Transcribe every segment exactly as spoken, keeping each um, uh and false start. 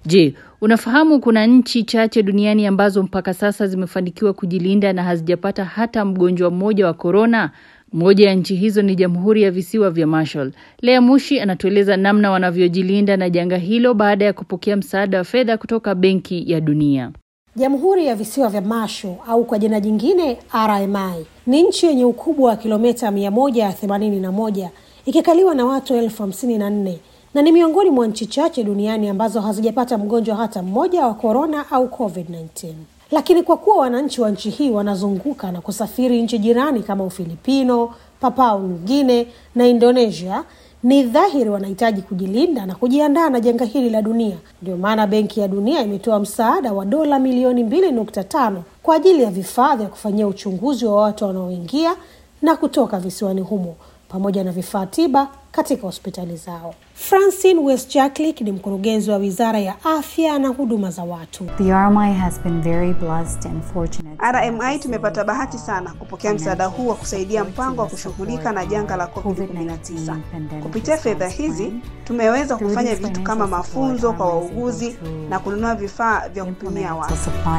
Je, unafahamu kuna nchi chache duniani ambazo mpaka sasa zimefanikiwa kujilinda na hazijapata hata mgonjwa mmoja wa corona? Moja ya nchi hizo ni Jamhuri ya Visiwa vya Marshall. Lea Mushi anatueleza namna wanavyojilinda na janga hilo baada ya kupokea msaada wa fedha kutoka Benki ya Dunia. Jamhuri ya Visiwa vya Marshall au kwa jina jingine R M I ni nchi yenye ukubwa wa kilomita mia moja themanini na moja ikikaliwa na watu elfu hamsini na nne na ni miongoni mwa nchi chache duniani ambazo hazijapata mgonjwa hata mmoja wa corona au covid kumi na tisa. Lakini kwa kuwa wananchi wa nchi hii wanazunguka na kusafiri nchi jirani kama Ufilipino, Papua New Guinea na Indonesia, ni dhahiri wanahitaji kujilinda na kujiandaa na janga hili la dunia. Ndio maana Benki ya Dunia imetoa msaada wa dola milioni mbili nukta tano kwa ajili ya vifaa vya kufanyia uchunguzi wa watu wanaoingia na kutoka visiwani humo, pamoja na vifaa tiba katika hospitali zao. Francine Westjacklick ni mkurugenzi wa Wizara ya Afya na Huduma za Watu. The R M I has been very blessed and fortunate. R M I tumepata bahati sana kupokea msaada huu wa kusaidia mpango wa kushughulika na janga la covid kumi na tisa. Kupitia fedha hizi, tumeweza kufanya vitu kama mafunzo kwa wauguzi na kununua vifaa vya kupimia watu.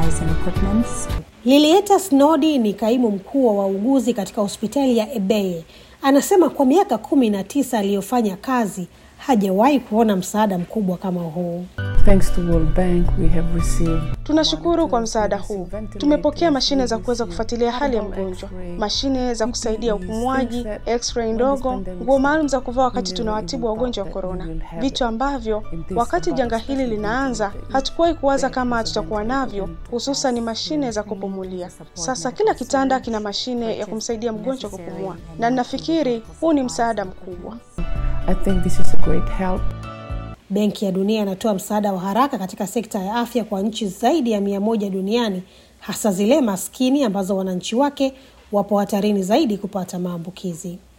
Lilieta Snodi ni kaimu mkuu wa wauguzi katika hospitali ya Ebeye. Anasema kwa miaka kumi na tisa aliyofanya kazi hajawahi kuona msaada mkubwa kama huu. Thanks to World Bank we have received. Tunashukuru kwa msaada huu. Tumepokea mashine za kuweza kufuatilia hali ya mgonjwa, mashine za kusaidia upumuaji, x-ray ndogo, nguo maalum za kuvaa wakati tunawatibu wagonjwa wa corona. Vitu ambavyo wakati janga hili linaanza hatukuwahi kuwaza kama tutakuwa navyo, hususan mashine za kupumulia. Sasa kila kitanda kina mashine ya kumsaidia mgonjwa kupumua, na ninafikiri huu ni msaada mkubwa. I think this is a great help. Benki ya Dunia inatoa msaada wa haraka katika sekta ya afya kwa nchi zaidi ya mia moja duniani, hasa zile maskini ambazo wananchi wake wapo hatarini zaidi kupata maambukizi.